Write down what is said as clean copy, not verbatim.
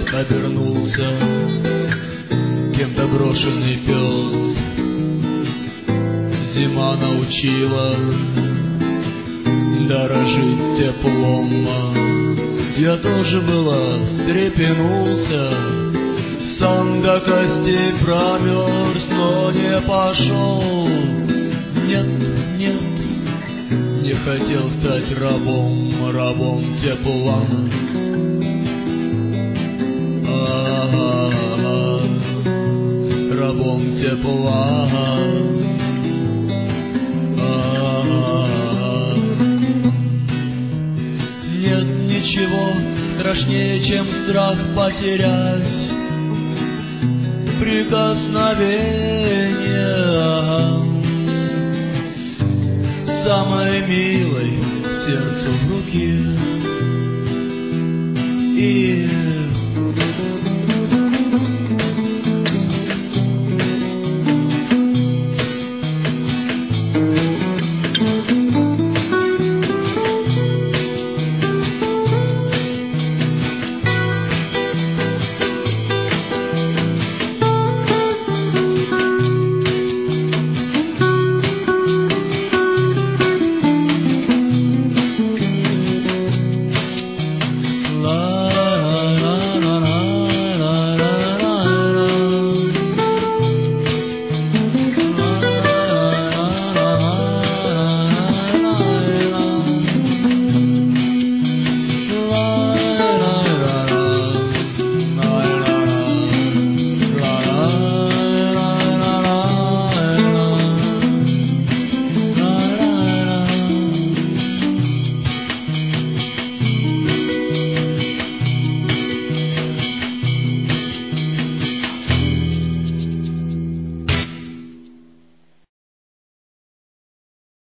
обернулся кем-то брошенный пес. Зима научила дорожить теплом. Я тоже было встрепенулся, сам до костей промерз, но не пошел. Нет, нет, не хотел стать рабом, рабом тепла. Рабом тепла. Нет ничего страшнее, чем страх потерять прикосновение самой милой сердцу в руке. И